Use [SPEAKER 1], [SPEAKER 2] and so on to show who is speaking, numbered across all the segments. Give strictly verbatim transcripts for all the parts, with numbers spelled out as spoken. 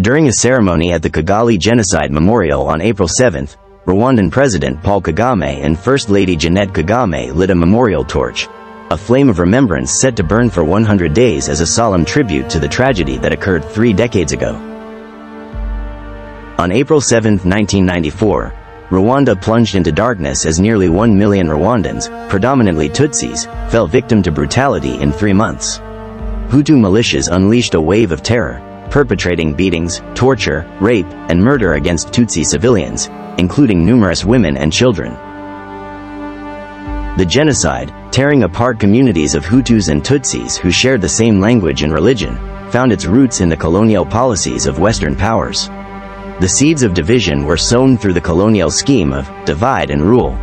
[SPEAKER 1] During a ceremony at the Kigali Genocide Memorial on April seventh, Rwandan President Paul Kagame and First Lady Jeannette Kagame lit a memorial torch, a flame of remembrance set to burn for one hundred days as a solemn tribute to the tragedy that occurred three decades ago. On April seventh, nineteen ninety-four, Rwanda plunged into darkness as nearly one million Rwandans, predominantly Tutsis, fell victim to brutality in three months. Hutu militias unleashed a wave of terror, perpetrating beatings, torture, rape, and murder against Tutsi civilians, including numerous women and children. The genocide, tearing apart communities of Hutus and Tutsis who shared the same language and religion, found its roots in the colonial policies of Western powers. The seeds of division were sown through the colonial scheme of divide and rule.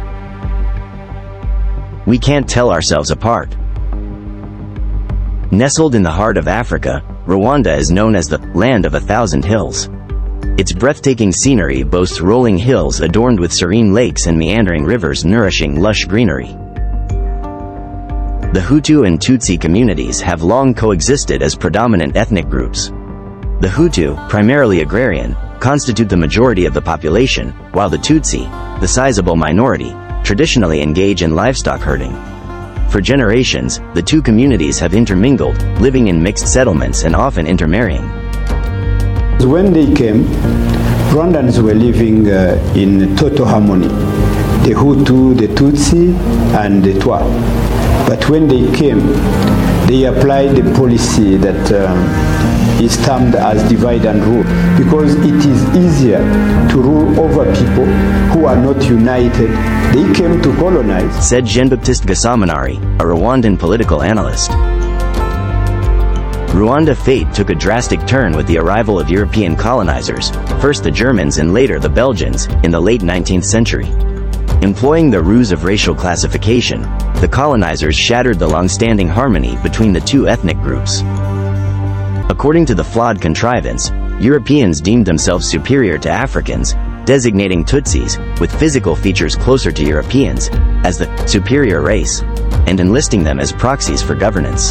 [SPEAKER 1] We can't tell ourselves apart. Nestled in the heart of Africa, Rwanda is known as the land of a thousand hills. Its breathtaking scenery boasts rolling hills adorned with serene lakes and meandering rivers nourishing lush greenery. The Hutu and Tutsi communities have long coexisted as predominant ethnic groups. The Hutu, primarily agrarian, constitute the majority of the population, while the Tutsi, the sizable minority, traditionally engage in livestock herding. For generations, the two communities have intermingled, living in mixed settlements and often intermarrying.
[SPEAKER 2] When they came, Rwandans were living uh, in total harmony. The Hutu, the Tutsi, and the Twa. But when they came, they applied the policy that um, is termed as divide and rule, because it is easier to rule over people who are not united. They came to colonize,
[SPEAKER 1] said Jean-Baptiste Gasamanari, a Rwandan political analyst. Rwanda fate took a drastic turn with the arrival of European colonizers, first the Germans and later the Belgians, in the late nineteenth century. Employing the ruse of racial classification, the colonizers shattered the long-standing harmony between the two ethnic groups. According to the flawed contrivance, Europeans deemed themselves superior to Africans, designating Tutsis, with physical features closer to Europeans, as the superior race, and enlisting them as proxies for governance.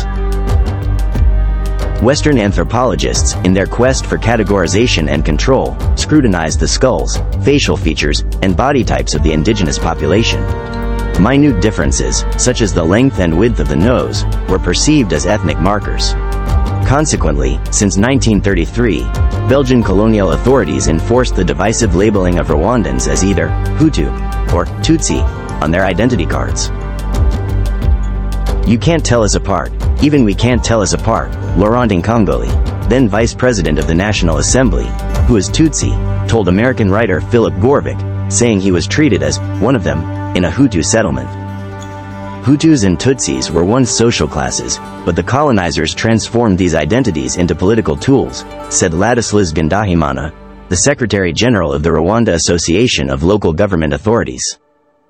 [SPEAKER 1] Western anthropologists, in their quest for categorization and control, scrutinized the skulls, facial features, and body types of the indigenous population. Minute differences, such as the length and width of the nose, were perceived as ethnic markers. Consequently, since nineteen thirty-three, Belgian colonial authorities enforced the divisive labeling of Rwandans as either Hutu or Tutsi on their identity cards. You can't tell us apart, even we can't tell us apart, Laurent Nkongoli, then vice president of the National Assembly, who is Tutsi, told American writer Philip Gorvic, saying he was treated as one of them in a Hutu settlement. Hutus and Tutsis were once social classes, but the colonizers transformed these identities into political tools, said Ladislas Gandahimana, the Secretary General of the Rwanda Association of Local Government Authorities.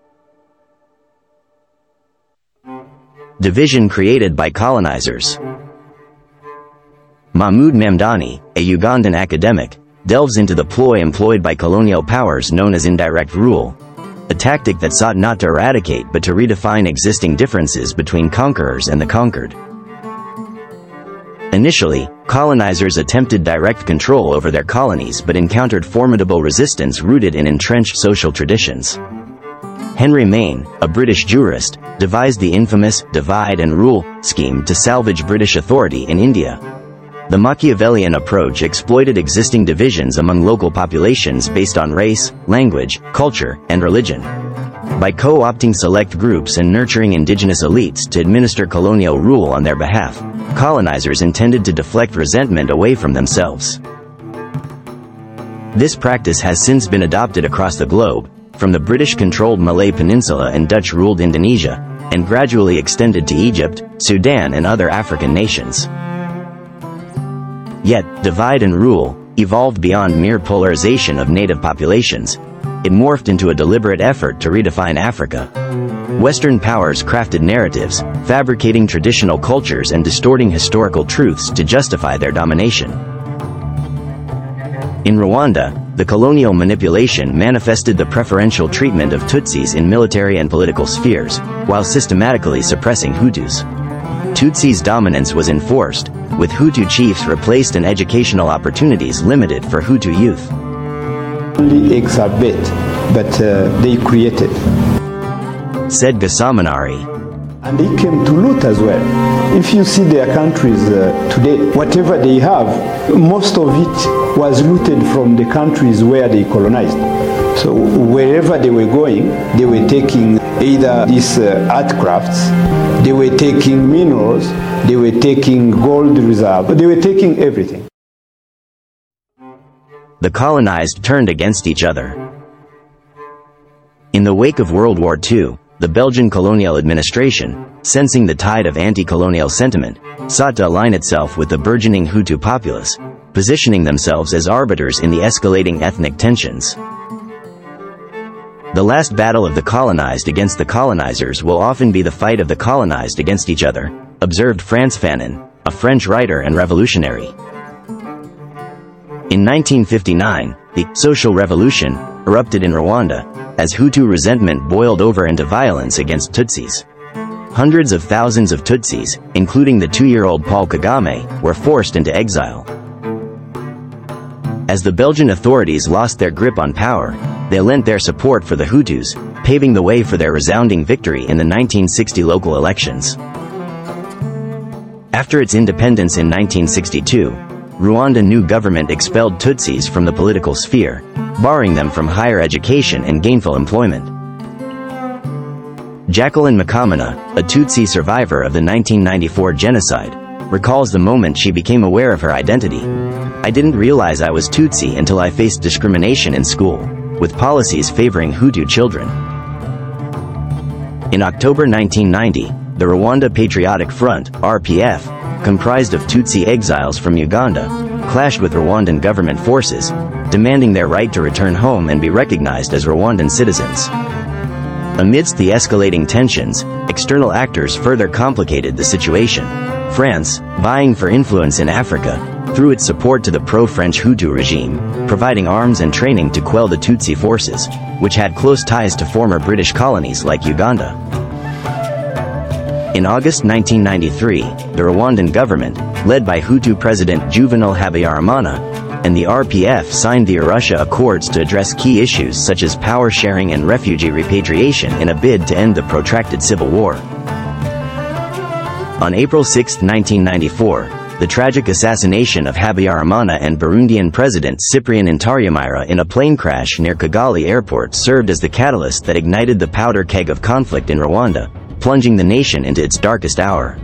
[SPEAKER 1] Division created by colonizers. Mahmoud Mamdani, a Ugandan academic, delves into the ploy employed by colonial powers known as indirect rule, a tactic that sought not to eradicate but to redefine existing differences between conquerors and the conquered. Initially, colonizers attempted direct control over their colonies but encountered formidable resistance rooted in entrenched social traditions. Henry Maine, a British jurist, devised the infamous divide and rule scheme to salvage British authority in India. The Machiavellian approach exploited existing divisions among local populations based on race, language, culture, and religion. By co-opting select groups and nurturing indigenous elites to administer colonial rule on their behalf, colonizers intended to deflect resentment away from themselves. This practice has since been adopted across the globe, from the British-controlled Malay Peninsula and Dutch-ruled Indonesia, and gradually extended to Egypt, Sudan, and other African nations. Yet, divide and rule evolved beyond mere polarization of native populations. It morphed into a deliberate effort to redefine Africa. Western powers crafted narratives, fabricating traditional cultures and distorting historical truths to justify their domination. In Rwanda, the colonial manipulation manifested the preferential treatment of Tutsis in military and political spheres, while systematically suppressing Hutus. Tutsis' dominance was enforced, with Hutu chiefs replaced and educational opportunities limited for Hutu youth.
[SPEAKER 2] Only exacerbate, but uh, they created.
[SPEAKER 1] Said Gasamanari.
[SPEAKER 2] And they came to loot as well. If you see their countries uh, today, whatever they have, most of it was looted from the countries where they colonized. So wherever they were going, they were taking either these uh, art crafts, they were taking minerals, they were taking gold reserve, they were taking everything.
[SPEAKER 1] The colonized turned against each other. In the wake of World War Two, the Belgian colonial administration, sensing the tide of anti-colonial sentiment, sought to align itself with the burgeoning Hutu populace, positioning themselves as arbiters in the escalating ethnic tensions. The last battle of the colonized against the colonizers will often be the fight of the colonized against each other, observed Frantz Fanon, a French writer and revolutionary. In nineteen fifty-nine, the social revolution erupted in Rwanda, as Hutu resentment boiled over into violence against Tutsis. Hundreds of thousands of Tutsis, including the two-year-old Paul Kagame, were forced into exile. As the Belgian authorities lost their grip on power, they lent their support for the Hutus, paving the way for their resounding victory in the nineteen sixty local elections. After its independence in nineteen sixty-two, Rwanda's new government expelled Tutsis from the political sphere, barring them from higher education and gainful employment. Jacqueline Makamana, a Tutsi survivor of the nineteen ninety-four genocide, recalls the moment she became aware of her identity. "I didn't realize I was Tutsi until I faced discrimination in school, with policies favoring Hutu children." In October nineteen ninety, the Rwanda Patriotic Front, R P F, comprised of Tutsi exiles from Uganda, clashed with Rwandan government forces, demanding their right to return home and be recognized as Rwandan citizens. Amidst the escalating tensions, external actors further complicated the situation. France, vying for influence in Africa, threw its support to the pro-French Hutu regime, providing arms and training to quell the Tutsi forces, which had close ties to former British colonies like Uganda. In August nineteen ninety-three, the Rwandan government, led by Hutu President Juvenal Habyarimana, and the R P F signed the Arusha Accords to address key issues such as power sharing and refugee repatriation in a bid to end the protracted civil war. On April sixth nineteen ninety-four, the tragic assassination of Habyarimana and Burundian President Cyprien Ntaryamira in a plane crash near Kigali airport served as the catalyst that ignited the powder keg of conflict in Rwanda, plunging the nation into its darkest hour.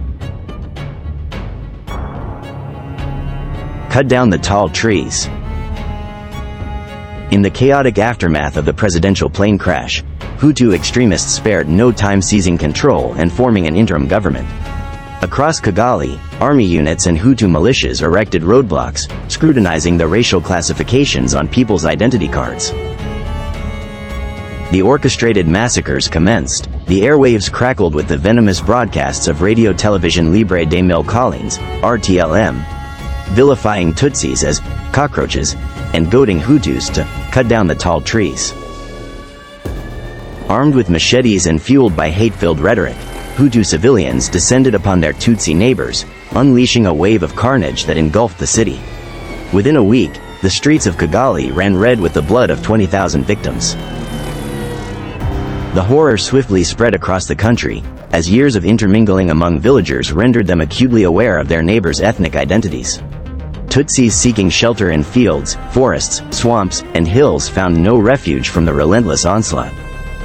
[SPEAKER 1] Cut down the tall trees. In the chaotic aftermath of the presidential plane crash, Hutu extremists spared no time seizing control and forming an interim government. Across Kigali, army units and Hutu militias erected roadblocks, scrutinizing the racial classifications on people's identity cards. The orchestrated massacres commenced. The airwaves crackled with the venomous broadcasts of Radio Television Libre des Mille Collines, R T L M, vilifying Tutsis as cockroaches and goading Hutus to cut down the tall trees. Armed with machetes and fueled by hate-filled rhetoric, Hutu civilians descended upon their Tutsi neighbors, unleashing a wave of carnage that engulfed the city. Within a week, the streets of Kigali ran red with the blood of twenty thousand victims. The horror swiftly spread across the country, as years of intermingling among villagers rendered them acutely aware of their neighbors' ethnic identities. Tutsis seeking shelter in fields, forests, swamps, and hills found no refuge from the relentless onslaught.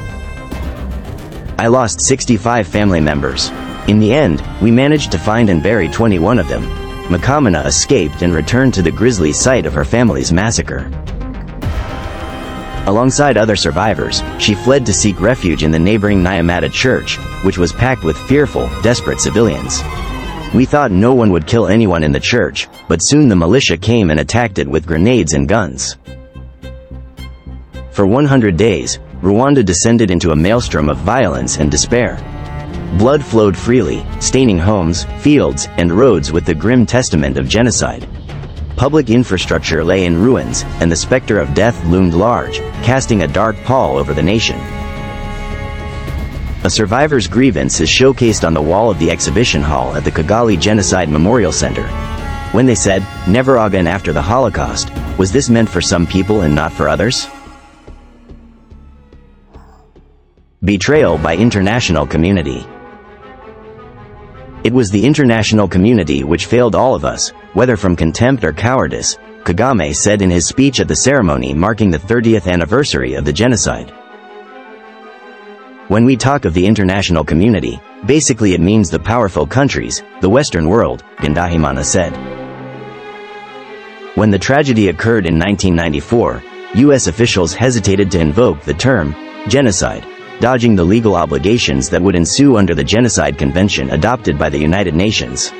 [SPEAKER 1] "I lost sixty-five family members. In the end, we managed to find and bury twenty-one of them." Makamana escaped and returned to the grisly site of her family's massacre. Alongside other survivors, she fled to seek refuge in the neighboring Nyamata church, which was packed with fearful, desperate civilians. "We thought no one would kill anyone in the church, but soon the militia came and attacked it with grenades and guns." For one hundred days, Rwanda descended into a maelstrom of violence and despair. Blood flowed freely, staining homes, fields, and roads with the grim testament of genocide. Public infrastructure lay in ruins, and the specter of death loomed large, casting a dark pall over the nation. A survivor's grievance is showcased on the wall of the exhibition hall at the Kigali Genocide Memorial Center. When they said, "Never again after the Holocaust," was this meant for some people and not for others? Betrayal by international community. It was the international community which failed all of us, whether from contempt or cowardice, Kagame said in his speech at the ceremony marking the thirtieth anniversary of the genocide. When we talk of the international community, basically it means the powerful countries, the Western world, Ngendahimana said. When the tragedy occurred in nineteen ninety-four, U S officials hesitated to invoke the term genocide, dodging the legal obligations that would ensue under the Genocide Convention adopted by the United Nations.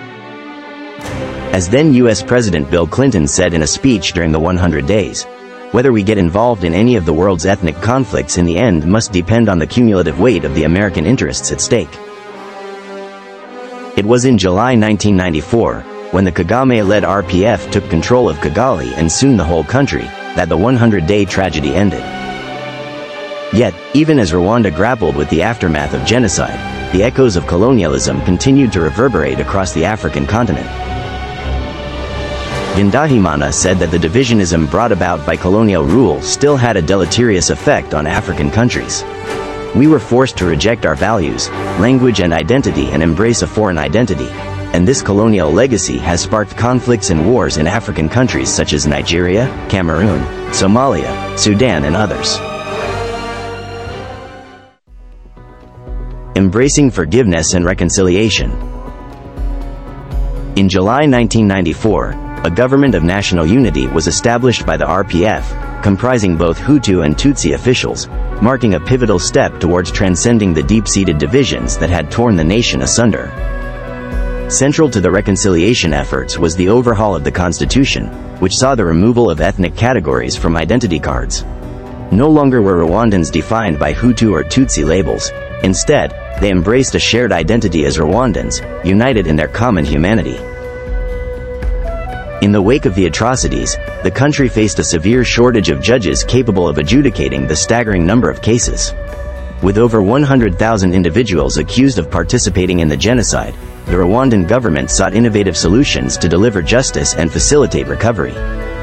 [SPEAKER 1] As then U S President Bill Clinton said in a speech during the one hundred days, "Whether we get involved in any of the world's ethnic conflicts in the end must depend on the cumulative weight of the American interests at stake." It was in July nineteen ninety-four, when the Kagame-led R P F took control of Kigali and soon the whole country, that the one hundred day tragedy ended. Yet, even as Rwanda grappled with the aftermath of genocide, the echoes of colonialism continued to reverberate across the African continent. Ngendahimana said that the divisionism brought about by colonial rule still had a deleterious effect on African countries. We were forced to reject our values, language and identity and embrace a foreign identity, and this colonial legacy has sparked conflicts and wars in African countries such as Nigeria, Cameroon, Somalia, Sudan and others. Embracing forgiveness and reconciliation. In July nineteen ninety-four, a government of national unity was established by the R P F, comprising both Hutu and Tutsi officials, marking a pivotal step towards transcending the deep-seated divisions that had torn the nation asunder. Central to the reconciliation efforts was the overhaul of the Constitution, which saw the removal of ethnic categories from identity cards. No longer were Rwandans defined by Hutu or Tutsi labels. Instead, they embraced a shared identity as Rwandans, united in their common humanity. In the wake of the atrocities, the country faced a severe shortage of judges capable of adjudicating the staggering number of cases. With over one hundred thousand individuals accused of participating in the genocide, the Rwandan government sought innovative solutions to deliver justice and facilitate recovery.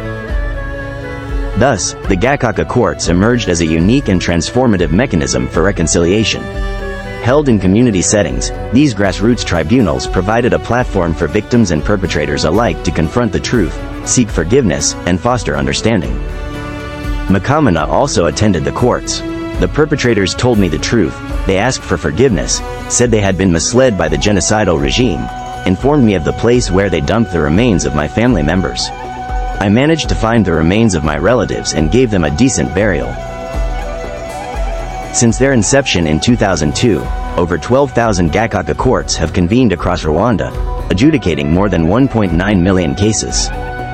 [SPEAKER 1] Thus, the Gacaca courts emerged as a unique and transformative mechanism for reconciliation. Held in community settings, these grassroots tribunals provided a platform for victims and perpetrators alike to confront the truth, seek forgiveness, and foster understanding. Makamana also attended the courts. "The perpetrators told me the truth, they asked for forgiveness, said they had been misled by the genocidal regime, informed me of the place where they dumped the remains of my family members. I managed to find the remains of my relatives and gave them a decent burial." Since their inception in two thousand two, over twelve thousand Gacaca courts have convened across Rwanda, adjudicating more than one point nine million cases.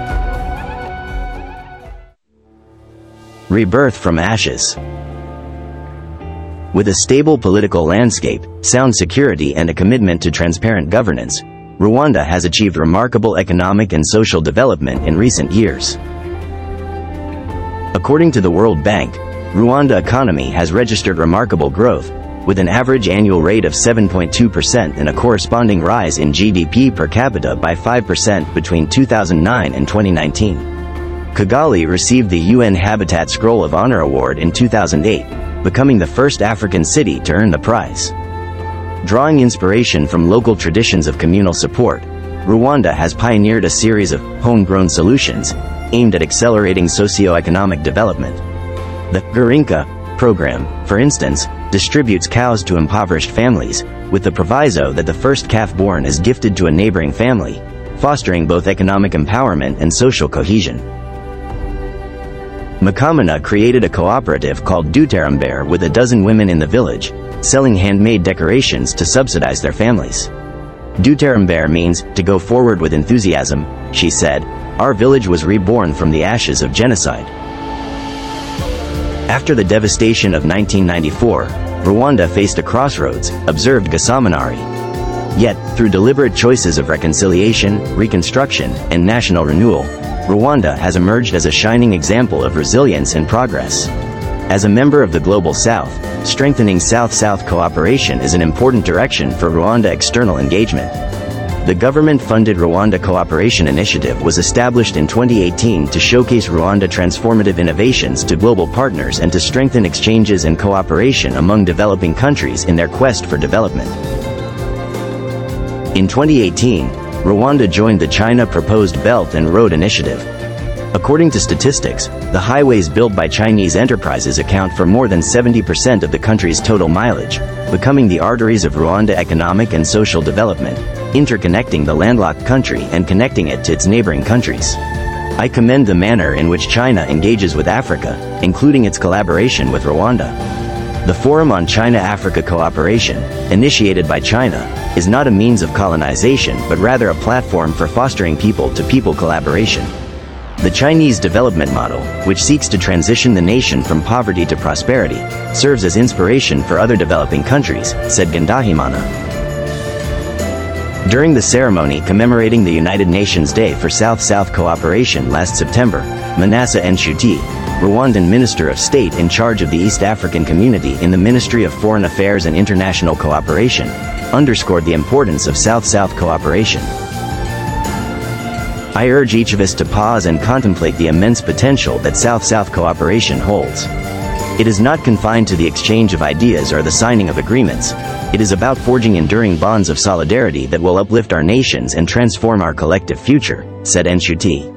[SPEAKER 1] Rebirth from ashes. With a stable political landscape, sound security and a commitment to transparent governance, Rwanda has achieved remarkable economic and social development in recent years. According to the World Bank, Rwanda economy has registered remarkable growth, with an average annual rate of seven point two percent and a corresponding rise in G D P per capita by five percent between two thousand nine and twenty nineteen. Kigali received the U N Habitat Scroll of Honor Award in two thousand eight, becoming the first African city to earn the prize. Drawing inspiration from local traditions of communal support, Rwanda has pioneered a series of homegrown solutions aimed at accelerating socio-economic development. The Girinka program, for instance, distributes cows to impoverished families, with the proviso that the first calf born is gifted to a neighboring family, fostering both economic empowerment and social cohesion. Makamana created a cooperative called Duterambere with a dozen women in the village, selling handmade decorations to subsidize their families. Duterambere means, to go forward with enthusiasm, she said. Our village was reborn from the ashes of genocide. After the devastation of nineteen ninety-four, Rwanda faced a crossroads, observed Gasamanari. Yet, through deliberate choices of reconciliation, reconstruction, and national renewal, Rwanda has emerged as a shining example of resilience and progress. As a member of the Global South, strengthening South-South cooperation is an important direction for Rwanda external engagement. The government-funded Rwanda Cooperation Initiative was established in twenty eighteen to showcase Rwanda transformative innovations to global partners and to strengthen exchanges and cooperation among developing countries in their quest for development. In twenty eighteen, Rwanda joined the China-proposed Belt and Road Initiative. According to statistics, the highways built by Chinese enterprises account for more than seventy percent of the country's total mileage, becoming the arteries of Rwanda economic and social development, interconnecting the landlocked country and connecting it to its neighboring countries. I commend the manner in which China engages with Africa, including its collaboration with Rwanda. The Forum on China-Africa Cooperation, initiated by China, is not a means of colonization but rather a platform for fostering people-to-people collaboration. The Chinese development model, which seeks to transition the nation from poverty to prosperity, serves as inspiration for other developing countries, said Gandahimana. During the ceremony commemorating the United Nations Day for South-South Cooperation last September, Manassa Nshuti, Rwandan Minister of State in charge of the East African Community in the Ministry of Foreign Affairs and International Cooperation, underscored the importance of South-South cooperation. I urge each of us to pause and contemplate the immense potential that South-South cooperation holds. It is not confined to the exchange of ideas or the signing of agreements. It is about forging enduring bonds of solidarity that will uplift our nations and transform our collective future, said Nshuti.